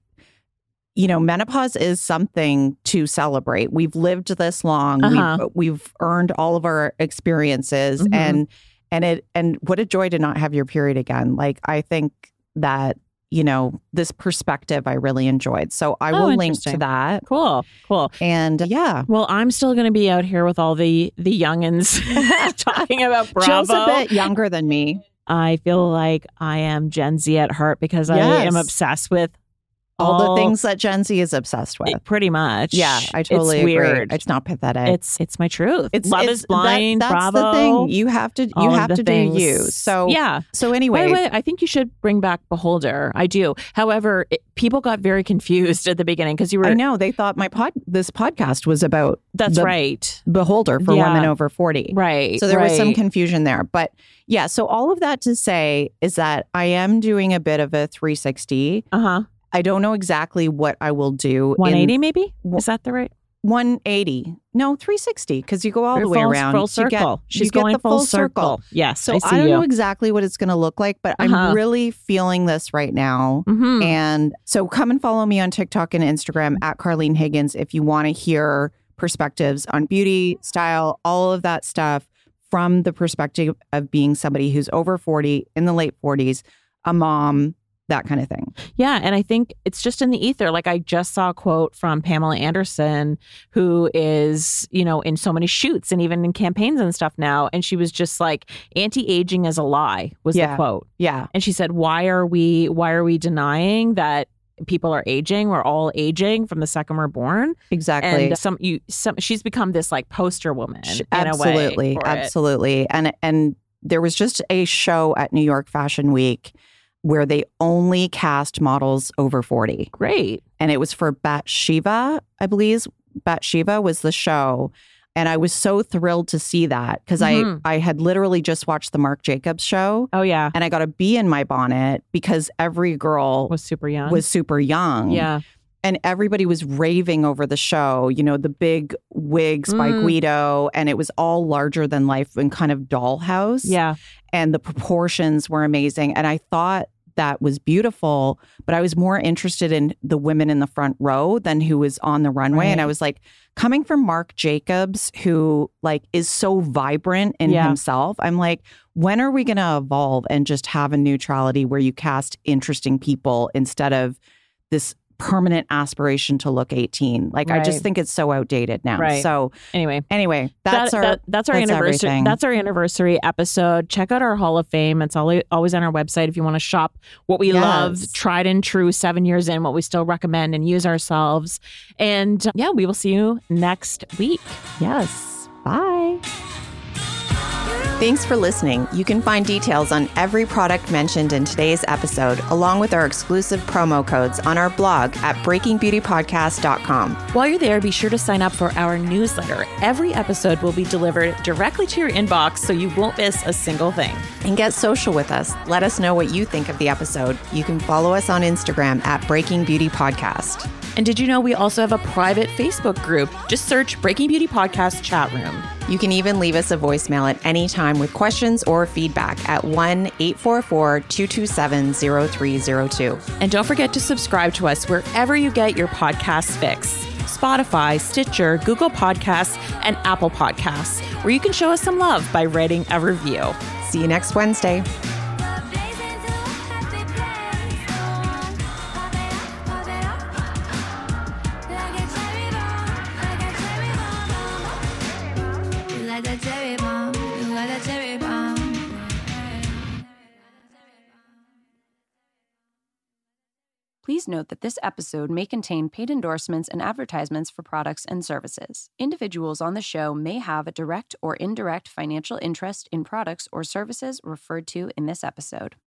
you know, menopause is something to celebrate. We've lived this long. Uh-huh. We've, we've earned all of our experiences, Mhm. and and it and what a joy to not have your period again. Like, I think that, you know, this perspective I really enjoyed. So I Oh, will link to interesting. that. Cool. Cool. And yeah, Well, I'm still going to be out here with all the the youngins talking about Bravo. Jill's a bit younger than me. I feel like I am Gen Z at heart because I am Yes. obsessed with All the things that Gen Z is obsessed with. Pretty much. Yeah, I totally it's agree. weird. It's not pathetic. It's it's my truth. It's Love it's, is blind. That, that's Bravo. the thing. You have to. You all of have the to things. do you. So yeah. So By anyway, the way, I think you should bring back Beholder. I do. However, it, people got very confused at the beginning because you were. I know they thought my pod this podcast was about That's the right. Beholder for Yeah. women over forty. Right. So there was some right. confusion there. But yeah, so all of that to say is that I am doing a bit of a three sixty. Uh huh. I don't know exactly what I will do. one eighty in maybe? Is that the right? one eighty. No, three sixty, because you go all the way full, around. Full You circle. get- She's you get going the full circle. Yes. So I I, see don't you. know exactly what it's going to look like, but Uh-huh. I'm really feeling this right now. Mhm. And so come and follow me on TikTok and Instagram at Carlene Higgins if you want to hear perspectives on beauty, style, all of that stuff from the perspective of being somebody who's over forty, in the late forties, a mom, that kind of thing. Yeah. And I think it's just in the ether. Like I just saw a quote from Pamela Anderson, who is, you know, in so many shoots and even in campaigns and stuff now. And she was just like, anti-aging is a lie was Yeah. the quote. Yeah. And she said, why are we, why are we denying that people are aging? We're all aging from the second we're born. Exactly. And some, you, some, she's become this like poster woman in absolutely. a way. for it. Absolutely. And, and there was just a show at New York Fashion Week where they only cast models over forty. Great. And it was for Bathsheba, I believe. Bathsheba was the show. And I was so thrilled to see that because Mhm. I, I had literally just watched the Marc Jacobs show Oh yeah. and I got a bee in my bonnet because every girl Was super young. was super young. yeah. And everybody was raving over the show, you know, the big wigs by Mm. Guido. And it was all larger than life and kind of dollhouse. Yeah. And the proportions were amazing. And I thought that was beautiful, but I was more interested in the women in the front row than who was on the runway. Right. And I was like, coming from Marc Jacobs, who like is so vibrant in Yeah. himself, I'm like, when are we going to evolve and just have a neutrality where you cast interesting people instead of this permanent aspiration to look eighteen? Like, I just Right. think it's so outdated now. Right. So Anyway. anyway, that's That- our that- that's our that's anniversary. everything. That's our anniversary episode. Check out our Hall of Fame. It's always always on our website if you want to shop what we Yes. love, tried and true, seven years in, what we still recommend and use ourselves. And yeah, we will see you next week. Yes. Bye. Thanks for listening. You can find details on every product mentioned in today's episode, along with our exclusive promo codes on our blog at breaking beauty podcast dot com. While you're there, be sure to sign up for our newsletter. Every episode will be delivered directly to your inbox so you won't miss a single thing. And get social with us. Let us know what you think of the episode. You can follow us on Instagram at Breaking Beauty Podcast. And did you know we also have a private Facebook group? Just search Breaking Beauty Podcast Chat Room. You can even leave us a voicemail at any time with questions or feedback at one eight four four, two two seven, zero three zero two. And don't forget to subscribe to us wherever you get your podcasts fix. Spotify, Stitcher, Google Podcasts, and Apple Podcasts, where you can show us some love by writing a review. See you next Wednesday. Like that cherry bomb, you like that cherry bomb. Please note that this episode may contain paid endorsements and advertisements for products and services. Individuals on the show may have a direct or indirect financial interest in products or services referred to in this episode.